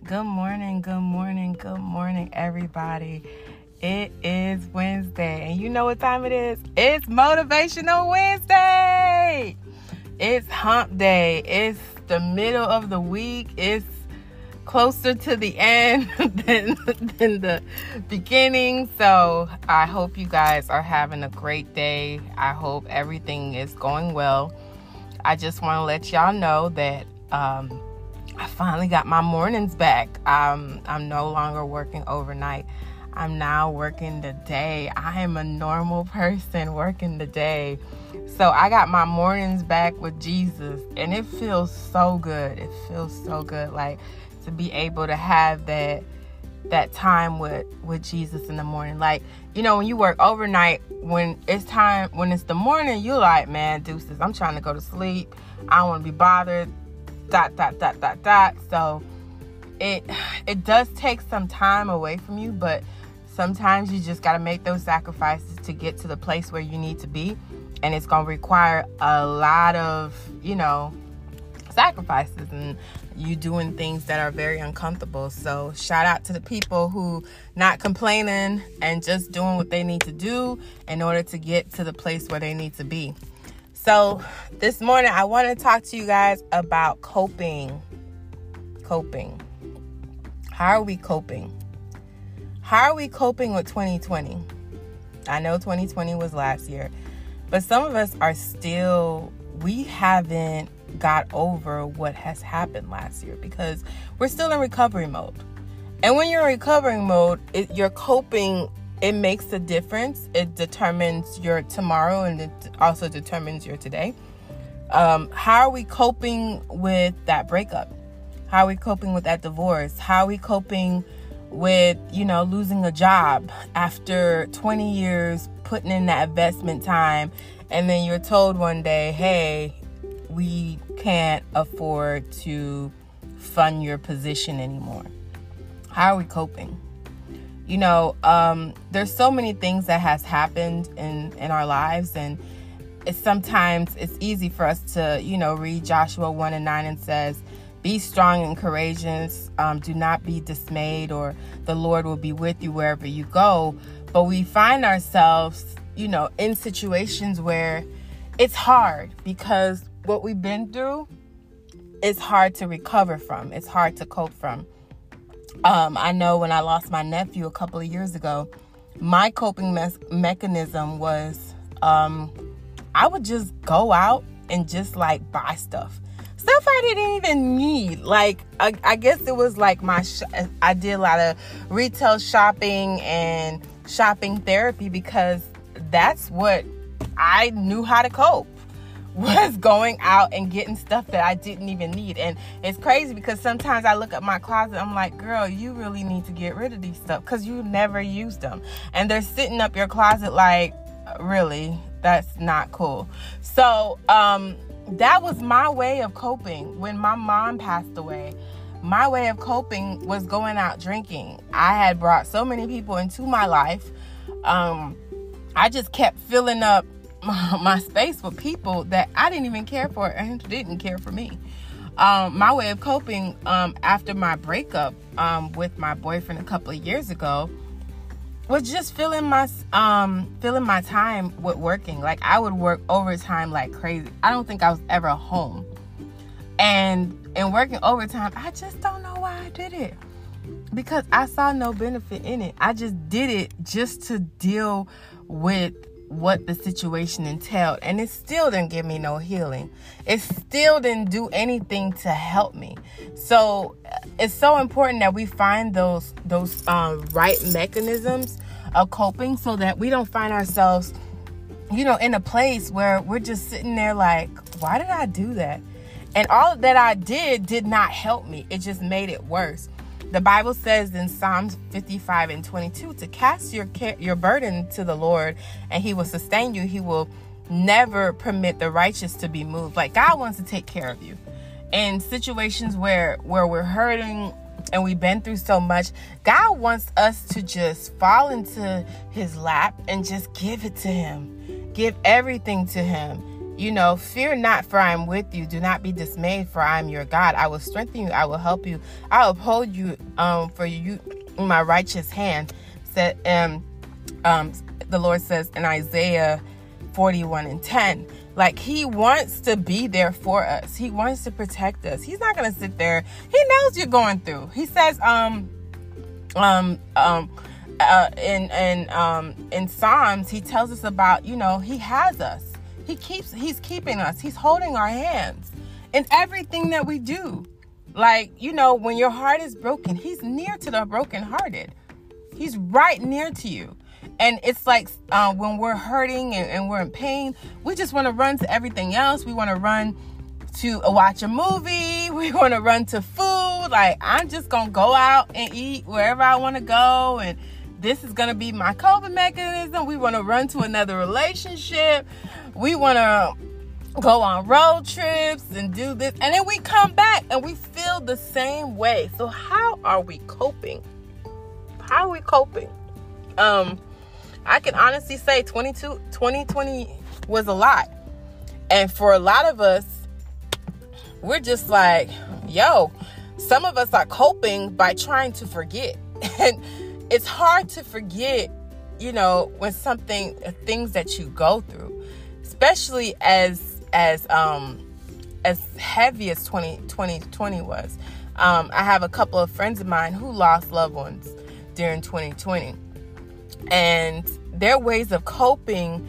Good morning, everybody. It is Wednesday, and you know what time it is? It's Motivational Wednesday. It's hump day. It's the middle of the week. It's closer to the end than the beginning. So I hope you guys are having a great day. I hope everything is going well. I just want to let y'all know that I finally got my mornings back. I'm no longer working overnight. I'm now working the day. I am a normal person working the day. So I got my mornings back with Jesus, and it feels so good. It feels so good, like to be able to have that time with Jesus in the morning. Like, you know, when you work overnight, when it's the morning, you're like, man, deuces, I'm trying to go to sleep. I don't want to be bothered. ... So it does take some time away from you, but sometimes you just got to make those sacrifices to get to the place where you need to be. And it's going to require a lot of, sacrifices and you doing things that are very uncomfortable. So shout out to the people who not complaining and just doing what they need to do in order to get to the place where they need to be. So this morning, I want to talk to you guys about coping. How are we coping? How are we coping with 2020? I know 2020 was last year, but some of us we haven't got over what has happened last year because we're still in recovery mode. And when you're in recovery mode, you're coping. It makes a difference. It determines your tomorrow, and it also determines your today. How are we coping with that breakup? How are we coping with that divorce? How are we coping with, losing a job after 20 years putting in that investment time, and then you're told one day, hey, we can't afford to fund your position anymore? How are we coping? There's so many things that has happened in our lives, and sometimes it's easy for us to, read Joshua 1:9 and says, be strong and courageous. Do not be dismayed, or the Lord will be with you wherever you go. But we find ourselves, in situations where it's hard because what we've been through is hard to recover from. It's hard to cope from. I know when I lost my nephew a couple of years ago, my coping mechanism was I would just go out and just like buy stuff I didn't even need. Like, I guess it was like I did a lot of retail shopping and shopping therapy because that's what I knew how to cope, was going out and getting stuff that I didn't even need. And it's crazy because sometimes I look at my closet, I'm like, girl, you really need to get rid of these stuff because you never used them. And they're sitting up your closet like, really? That's not cool. So, that was my way of coping. When my mom passed away, my way of coping was going out drinking. I had brought so many people into my life. I just kept filling up my space with people that I didn't even care for and didn't care for me. My way of coping after my breakup with my boyfriend a couple of years ago was just filling my time with working. Like, I would work overtime like crazy. I don't think I was ever home. And working overtime, I just don't know why I did it. Because I saw no benefit in it. I just did it just to deal with what the situation entailed. And it still didn't give me no healing. It still didn't do anything to help me. So it's so important that we find those right mechanisms of coping so that we don't find ourselves, in a place where we're just sitting there like, why did I do that? And all that I did not help me. It just made it worse. The Bible says in Psalms 55:22 to cast your burden to the Lord and he will sustain you. He will never permit the righteous to be moved. Like, God wants to take care of you. In situations where we're hurting and we've been through so much, God wants us to just fall into his lap and just give it to him. Give everything to him. Fear not, for I am with you. Do not be dismayed, for I am your God. I will strengthen you. I will help you. I will uphold you for you in my righteous hand. The Lord says in Isaiah 41:10. Like, he wants to be there for us. He wants to protect us. He's not going to sit there. He knows you're going through. He says in Psalms, he tells us about, he has us. He's keeping us. He's holding our hands in everything that we do. Like, when your heart is broken, he's near to the brokenhearted. He's right near to you. And it's like when we're hurting and we're in pain, we just want to run to everything else. We want to run to watch a movie. We want to run to food. Like, I'm just going to go out and eat wherever I want to go. And this is going to be my coping mechanism. We want to run to another relationship. We want to go on road trips and do this. And then we come back and we feel the same way. So how are we coping? How are we coping? I can honestly say 2020 was a lot. And for a lot of us, we're just like, some of us are coping by trying to forget. And it's hard to forget, when things that you go through, especially as heavy as 2020 was. I have a couple of friends of mine who lost loved ones during 2020. And their ways of coping,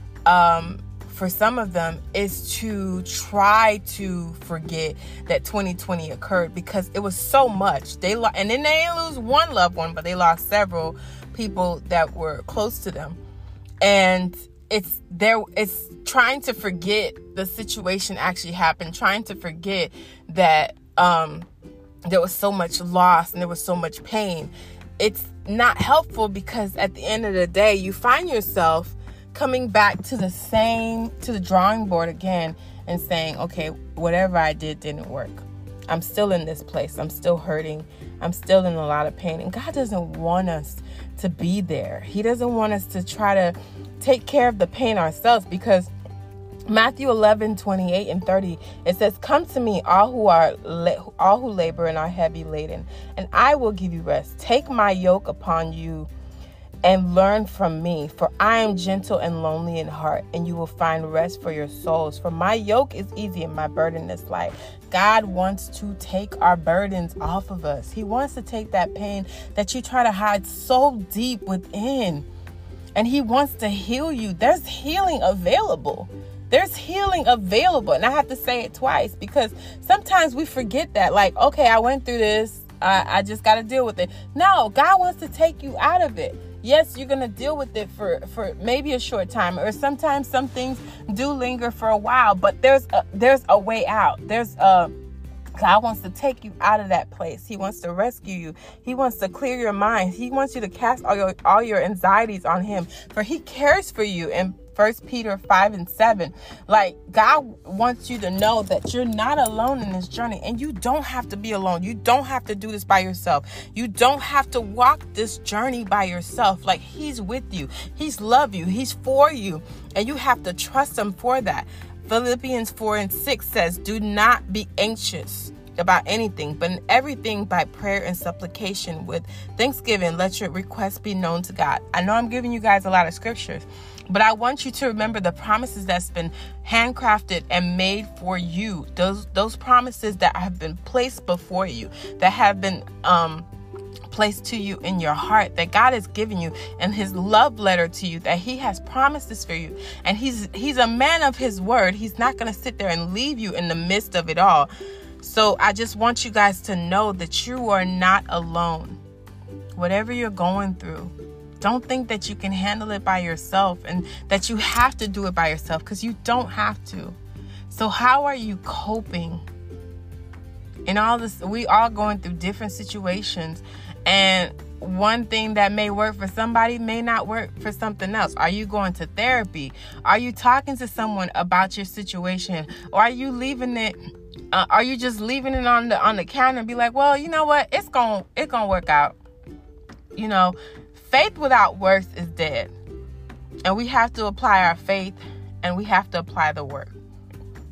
for some of them, is to try to forget that 2020 occurred, because it was so much. And then they didn't lose one loved one, but they lost several people that were close to them. And it's trying to forget the situation actually happened, trying to forget that there was so much loss and there was so much pain. It's not helpful, because at the end of the day, you find yourself coming back to the drawing board again and saying, okay, whatever I did didn't work. I'm still in this place. I'm still hurting. I'm still in a lot of pain. And God doesn't want us to be there. He doesn't want us to try to take care of the pain ourselves, because Matthew 11:28 and 30, it says, "Come to me, all who labor and are heavy laden, and I will give you rest. Take my yoke upon you and learn from me, for I am gentle and lonely in heart, and you will find rest for your souls. For my yoke is easy and my burden is light." God wants to take our burdens off of us. He wants to take that pain that you try to hide so deep within, and he wants to heal you. There's healing available. There's healing available. And I have to say it twice, because sometimes we forget that. Like, okay, I went through this. I just got to deal with it. No, God wants to take you out of it. Yes, you're going to deal with it for maybe a short time, or sometimes some things do linger for a while, but there's a way out. God wants to take you out of that place. He wants to rescue you. He wants to clear your mind. He wants you to cast all your anxieties on him, for he cares for you. And 1 Peter 5:7. Like, God wants you to know that you're not alone in this journey, and you don't have to be alone. You don't have to do this by yourself. You don't have to walk this journey by yourself. Like, he's with you. He's love you. He's for you. And you have to trust him for that. Philippians 4:6 says, "Do not be anxious about anything, but in everything by prayer and supplication with thanksgiving, let your requests be known to God." I know I'm giving you guys a lot of scriptures, but I want you to remember the promises that's been handcrafted and made for you. Those promises that have been placed before you, that have been placed to you in your heart, that God has given you, and his love letter to you, that he has promised this for you. And he's a man of his word. He's not going to sit there and leave you in the midst of it all. So I just want you guys to know that you are not alone. Whatever you're going through, don't think that you can handle it by yourself and that you have to do it by yourself, because you don't have to. So how are you coping? In all this, we are going through different situations, and one thing that may work for somebody may not work for something else. Are you going to therapy? Are you talking to someone about your situation? Or are you leaving it? Are you just leaving it on the counter and be like, well, you know what? It's gonna work out. You know, faith without works is dead. And we have to apply our faith, and we have to apply the work.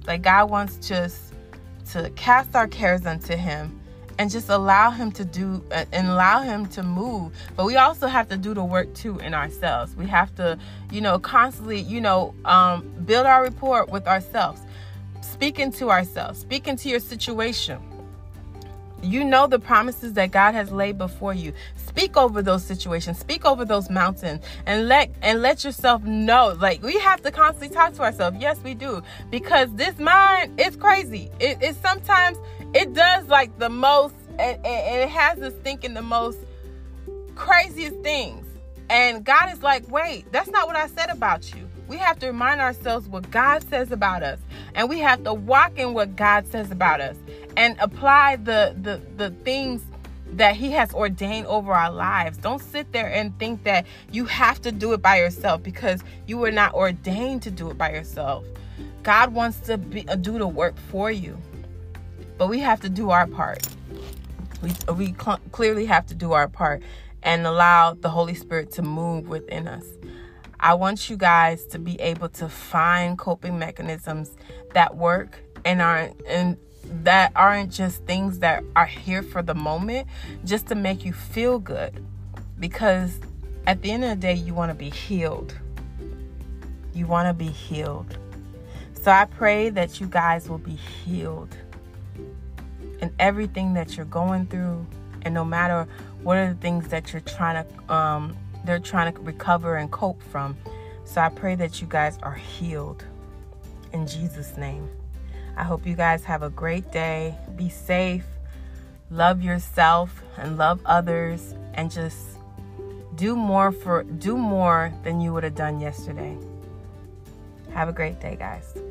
Like, God wants just to cast our cares unto him and just allow him to do and allow him to move. But we also have to do the work too in ourselves. We have to, constantly, build our rapport with ourselves, speaking to ourselves, speaking to your situation. The promises that God has laid before you. Speak over those situations. Speak over those mountains, and let yourself know. Like, we have to constantly talk to ourselves. Yes, we do, because this mind is crazy. It sometimes it does like the most, and it has us thinking the most craziest things. And God is like, wait, that's not what I said about you. We have to remind ourselves what God says about us, and we have to walk in what God says about us and apply the things that he has ordained over our lives. Don't sit there and think that you have to do it by yourself, because you were not ordained to do it by yourself. God wants to do the work for you, but we have to do our part. We clearly have to do our part and allow the Holy Spirit to move within us. I want you guys to be able to find coping mechanisms that work and that aren't just things that are here for the moment, just to make you feel good. Because at the end of the day, you want to be healed. You want to be healed. So I pray that you guys will be healed in everything that you're going through, and no matter what are the things that you're trying to recover and cope from. So I pray that you guys are healed in Jesus' name. I hope you guys have a great day. Be safe, love yourself and love others, and just do more than you would have done yesterday. Have a great day, guys.